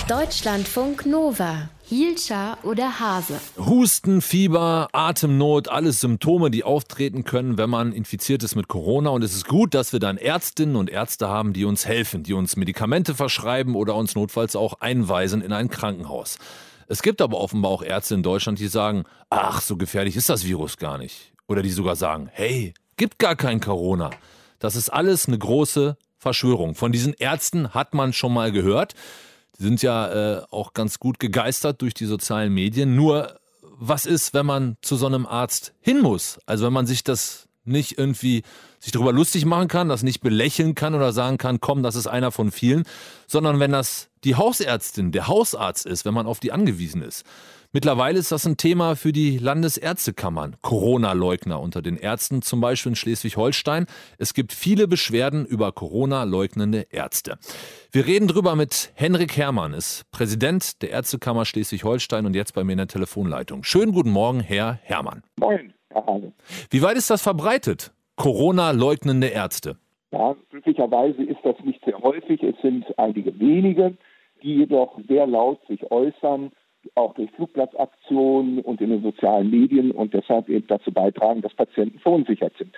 Deutschlandfunk Nova. Hielscher oder Hase? Husten, Fieber, Atemnot, alles Symptome, die auftreten können, wenn man infiziert ist mit Corona. Und es ist gut, dass wir dann Ärztinnen und Ärzte haben, die uns helfen, die uns Medikamente verschreiben oder uns notfalls auch einweisen in ein Krankenhaus. Es gibt aber offenbar auch Ärzte in Deutschland, die sagen, ach, so gefährlich ist das Virus gar nicht. Oder die sogar sagen, hey, gibt gar kein Corona. Das ist alles eine große Verschwörung. Von diesen Ärzten hat man schon mal gehört. Die sind ja auch ganz gut gegeistert durch die sozialen Medien. Nur, was ist, wenn man zu so einem Arzt hin muss? Also wenn man sich das nicht irgendwie sich darüber lustig machen kann, das nicht belächeln kann oder sagen kann, komm, das ist einer von vielen, sondern wenn das die Hausärztin, der Hausarzt ist, wenn man auf die angewiesen ist. Mittlerweile ist das ein Thema für die Landesärztekammern. Corona-Leugner unter den Ärzten, zum Beispiel in Schleswig-Holstein. Es gibt viele Beschwerden über Corona-leugnende Ärzte. Wir reden drüber mit Henrik Herrmann, ist Präsident der Ärztekammer Schleswig-Holstein und jetzt bei mir in der Telefonleitung. Schönen guten Morgen, Herr Herrmann. Moin, Herr Hase. Wie weit ist das verbreitet? Corona-leugnende Ärzte. Ja, glücklicherweise ist das nicht sehr häufig. Es sind einige wenige, die jedoch sehr laut sich äußern, auch durch Flugblattaktionen und in den sozialen Medien und deshalb eben dazu beitragen, dass Patienten verunsichert sind.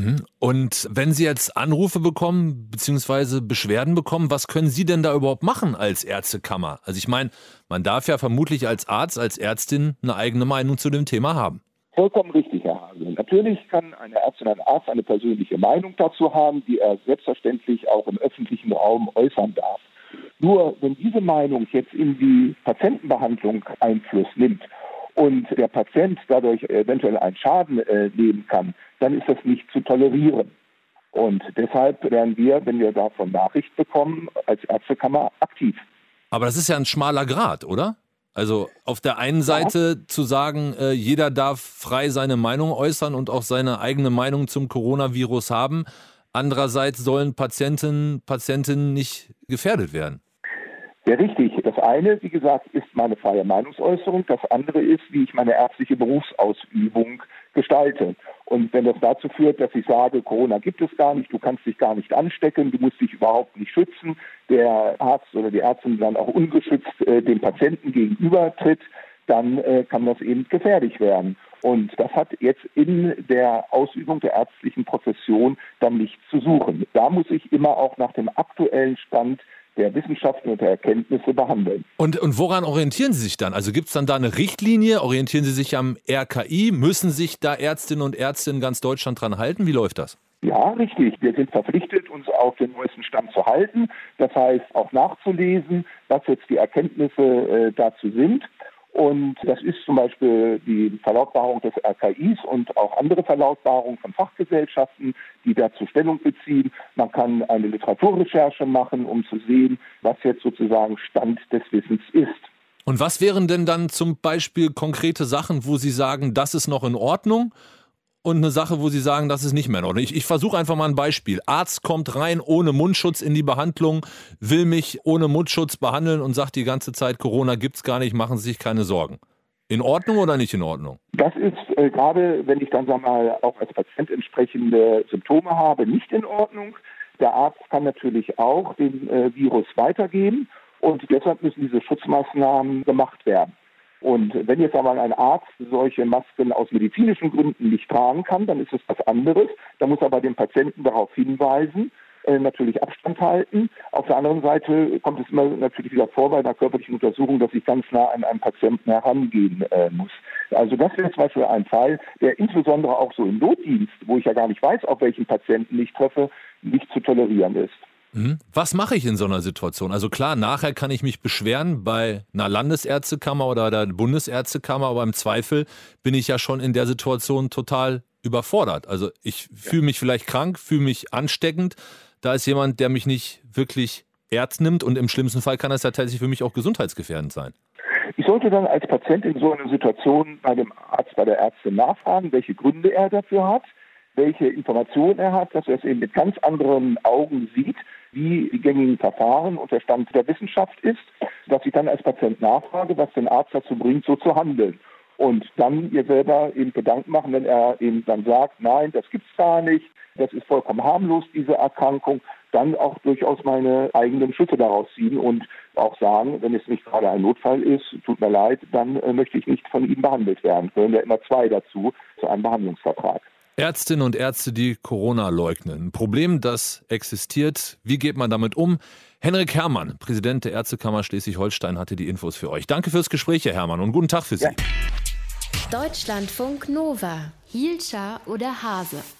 Und wenn Sie jetzt Anrufe bekommen bzw. Beschwerden bekommen, was können Sie denn da überhaupt machen als Ärztekammer? Also ich meine, man darf ja vermutlich als Arzt, als Ärztin eine eigene Meinung zu dem Thema haben. Vollkommen richtig, Herr Hase. Natürlich kann eine Ärztin, ein Arzt eine persönliche Meinung dazu haben, die er selbstverständlich auch im öffentlichen Raum äußern darf. Nur wenn diese Meinung jetzt in die Patientenbehandlung Einfluss nimmt und der Patient dadurch eventuell einen Schaden nehmen kann, dann ist das nicht zu tolerieren. Und deshalb werden wir, wenn wir davon Nachricht bekommen, als Ärztekammer aktiv. Aber das ist ja ein schmaler Grat, oder? Also auf der einen Seite zu sagen, jeder darf frei seine Meinung äußern und auch seine eigene Meinung zum Coronavirus haben. Andererseits sollen Patientinnen nicht gefährdet werden. Ja, richtig. Das eine, wie gesagt, ist meine freie Meinungsäußerung. Das andere ist, wie ich meine ärztliche Berufsausübung gestalte. Und wenn das dazu führt, dass ich sage, Corona gibt es gar nicht, du kannst dich gar nicht anstecken, du musst dich überhaupt nicht schützen, der Arzt oder die Ärztin dann auch ungeschützt dem Patienten gegenübertritt, dann kann das eben gefährlich werden. Und das hat jetzt in der Ausübung der ärztlichen Profession dann nichts zu suchen. Da muss ich immer auch nach dem aktuellen Stand der Wissenschaften und der Erkenntnisse behandeln. Und woran orientieren Sie sich dann? Also gibt es dann da eine Richtlinie? Orientieren Sie sich am RKI? Müssen sich da Ärztinnen und Ärzte in ganz Deutschland dran halten? Wie läuft das? Ja, richtig. Wir sind verpflichtet, uns auf den neuesten Stand zu halten. Das heißt, auch nachzulesen, was jetzt die Erkenntnisse dazu sind. Und das ist zum Beispiel die Verlautbarung des RKIs und auch andere Verlautbarungen von Fachgesellschaften, die dazu Stellung beziehen. Man kann eine Literaturrecherche machen, um zu sehen, was jetzt sozusagen Stand des Wissens ist. Und was wären denn dann zum Beispiel konkrete Sachen, wo Sie sagen, das ist noch in Ordnung? Und eine Sache, wo Sie sagen, das ist nicht mehr in Ordnung. Ich versuche einfach mal ein Beispiel. Arzt kommt rein ohne Mundschutz in die Behandlung, will mich ohne Mundschutz behandeln und sagt die ganze Zeit, Corona gibt's gar nicht, machen Sie sich keine Sorgen. In Ordnung oder nicht in Ordnung? Das ist gerade, wenn ich dann auch als Patient entsprechende Symptome habe, nicht in Ordnung. Der Arzt kann natürlich auch den Virus weitergeben und deshalb müssen diese Schutzmaßnahmen gemacht werden. Und wenn jetzt aber ein Arzt solche Masken aus medizinischen Gründen nicht tragen kann, dann ist es was anderes. Da muss aber den Patienten darauf hinweisen, natürlich Abstand halten. Auf der anderen Seite kommt es immer natürlich wieder vor bei einer körperlichen Untersuchung, dass ich ganz nah an einen Patienten herangehen muss. Also das wäre zum Beispiel ein Fall, der insbesondere auch so im Notdienst, wo ich ja gar nicht weiß, auf welchen Patienten ich treffe, nicht zu tolerieren ist. Was mache ich in so einer Situation? Also klar, nachher kann ich mich beschweren bei einer Landesärztekammer oder der Bundesärztekammer, aber im Zweifel bin ich ja schon in der Situation total überfordert. Also ich fühle mich vielleicht krank, fühle mich ansteckend. Da ist jemand, der mich nicht wirklich ernst nimmt und im schlimmsten Fall kann das ja tatsächlich für mich auch gesundheitsgefährdend sein. Ich sollte dann als Patient in so einer Situation bei dem Arzt, bei der Ärztin nachfragen, welche Gründe er dafür hat, welche Informationen er hat, dass er es eben mit ganz anderen Augen sieht, wie die gängigen Verfahren und der Stand der Wissenschaft ist, dass ich dann als Patient nachfrage, was den Arzt dazu bringt, so zu handeln. Und dann ihr selber eben Gedanken machen, wenn er eben dann sagt, nein, das gibt's gar nicht, das ist vollkommen harmlos, diese Erkrankung, dann auch durchaus meine eigenen Schlüsse daraus ziehen und auch sagen, wenn es nicht gerade ein Notfall ist, tut mir leid, dann möchte ich nicht von Ihnen behandelt werden. Gehören ja immer zwei dazu, zu einem Behandlungsvertrag. Ärztinnen und Ärzte, die Corona leugnen. Ein Problem, das existiert. Wie geht man damit um? Henrik Herrmann, Präsident der Ärztekammer Schleswig-Holstein, hatte die Infos für euch. Danke fürs Gespräch, Herr Herrmann, und guten Tag für Sie. Ja. Deutschlandfunk Nova. Hielscher oder Hase?